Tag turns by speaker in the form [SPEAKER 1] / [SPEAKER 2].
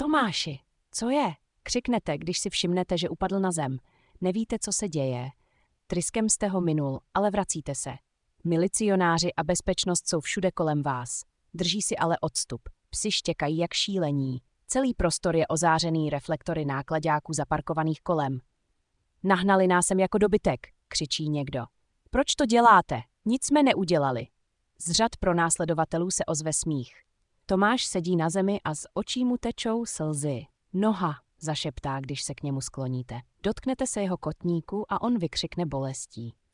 [SPEAKER 1] Tomáši, co je? Křiknete, když si všimnete, že upadl na zem. Nevíte, co se děje. Tryskem jste ho minul, ale vracíte se. Milicionáři a bezpečnost jsou všude kolem vás. Drží si ale odstup. Psi štěkají jak šílení. Celý prostor je ozářený reflektory náklaďáků zaparkovaných kolem. Nahnali nás sem jako dobytek, křičí někdo. Proč to děláte? Nic jsme neudělali. Z řad pronásledovatelů se ozve smích. Tomáš sedí na zemi a z očí mu tečou slzy. Noha, zašeptá, když se k němu skloníte. Dotknete se jeho kotníku a on vykřikne bolestí.